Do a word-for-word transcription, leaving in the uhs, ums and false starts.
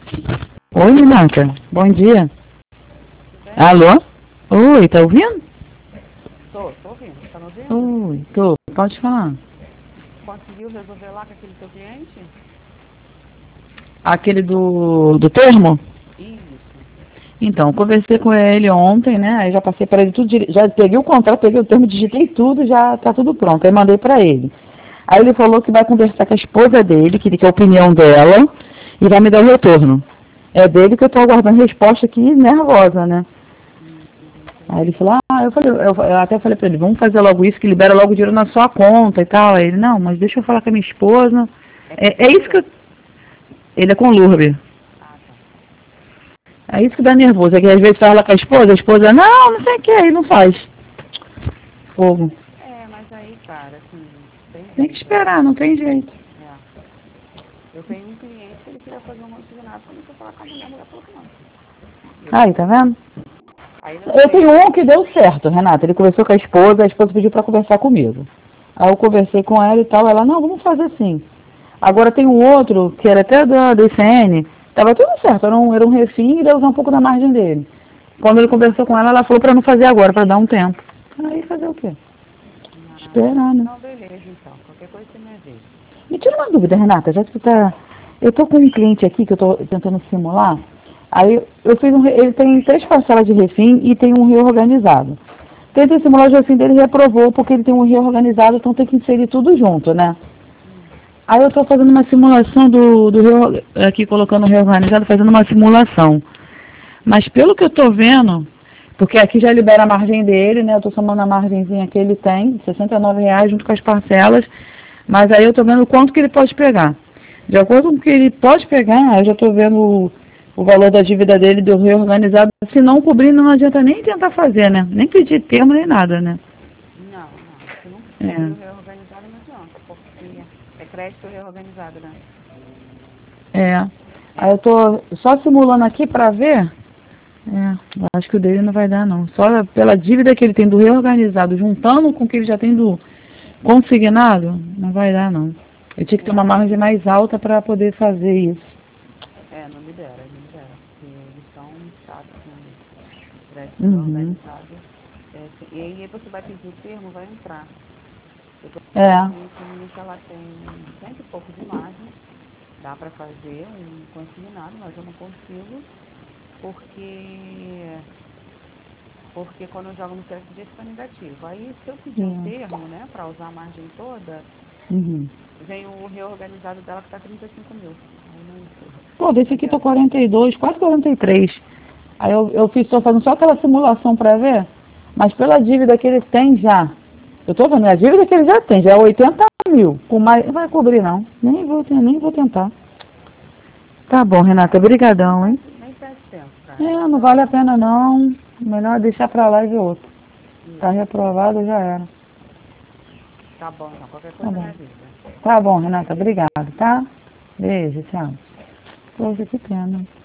Oi, Renata. Bom dia. Tudo bem? Alô? Oi, tá ouvindo? Tô, tô ouvindo. Tá me ouvindo? Oi, tô. Pode falar. Conseguiu resolver lá com aquele teu cliente? Aquele do, do termo? Isso. Então, conversei com ele ontem, né? Aí já passei para ele tudo, dire- já peguei o contrato, peguei o termo, digitei tudo, já tá tudo pronto. Aí mandei para ele. Aí ele falou que vai conversar com a esposa dele, que quer a opinião dela, e vai me dar o retorno. É dele que eu tô aguardando resposta aqui, nervosa, né? Hum, Aí ele entendi. falou, ah, eu, falei, eu, eu até falei pra ele, vamos fazer logo isso, que libera logo o dinheiro na sua conta e tal. Aí ele, não, mas deixa eu falar com a minha esposa. É com É, é isso que você? eu, ele é com o Lourdes. Ah, tá. É isso que dá nervoso, é que às vezes fala com a esposa, a esposa, não, não sei o que, aí não faz. Fogo. É, mas aí, cara, assim, tem Tem que jeito, né? esperar, não tem jeito. É. Eu tenho um cliente que ele queria fazer um consignado, quando eu fui falar com a mulher, a mulher falou que não. E ele Aí, tá demorou. vendo? Aí não Eu tenho sei. um que deu certo, Renata. Ele conversou com a esposa, a esposa pediu pra conversar comigo. Aí eu conversei com ela e tal, ela, não, vamos fazer assim. Agora tem um outro, que era até da, do I C N, tava tudo certo, era um, era um refim e ia usar um pouco da margem dele. Quando ele conversou com ela, ela falou pra não fazer agora, pra dar um tempo. Aí fazer o quê? Ah, Esperar, né? não, beleza, então. Qualquer coisa você me avisa. Me tira uma dúvida, Renata, já que tu tá... Eu tô com um cliente aqui que eu tô tentando simular, aí eu fiz um... re- ele tem três parcelas de refim e tem um reorganizado. Tentei simular o refim dele e reprovou porque ele tem um reorganizado, então tem que inserir tudo junto, né? Hum. Aí eu estou fazendo uma simulação do, do reo- aqui colocando reorganizado, fazendo uma simulação. Mas pelo que eu estou vendo, porque aqui já libera a margem dele, né? Eu estou somando a margenzinha que ele tem, sessenta e nove reais junto com as parcelas, mas aí eu estou vendo quanto que ele pode pegar. De acordo com o que ele pode pegar, eu já estou vendo o, o valor da dívida dele do reorganizado. Se não cobrir, não adianta nem tentar fazer, né? Nem pedir termo, nem nada, né? Não, não. Se não cobrir o É, reorganizado, não adianta, porque é crédito reorganizado, né? é. Aí eu É. estou só simulando aqui para ver. É, eu acho que o dele não vai dar, não. Só pela dívida que ele tem do reorganizado, juntando com o que ele já tem do consignado, não vai dar, não. Eu tinha que ter uma É. margem mais alta para poder fazer isso. É, não libera, não libera, porque eles são chatos com crédito Uhum. reorganizado. É, se- e aí você vai pedir o termo, vai entrar. Eu tô com uma É. cliente minha que ela tem cento e pouco de margem, dá para fazer um consignado, mas eu não consigo, porque porque quando eu jogo no crédito desse está negativo. Aí se eu pedir um É. termo, né, para usar a margem toda, Uhum. vem o reorganizado dela que está trinta e cinco mil. Aí não, Pô, não desse aqui tô adianta. quarenta e dois, quase quarenta e três. Aí eu, eu fiz, tô fazendo só aquela simulação para ver, mas pela dívida que ele tem já, eu tô vendo, a dívida que ele já tem, já é oitenta mil. Com mais, não vai cobrir não. Nem vou, nem vou tentar. Tá bom, Renata, É, nem brigadão, hein? perde, nem perde tempo, cara. É, não vale a Só pena não. Melhor deixar pra lá e ver outro. Tá isso. reprovado, já era. Tá bom, então. Qualquer Tá coisa me bom. avisa. Tá bom, Renata, obrigado, tá? Beijo, tchau. Poxa, que pena.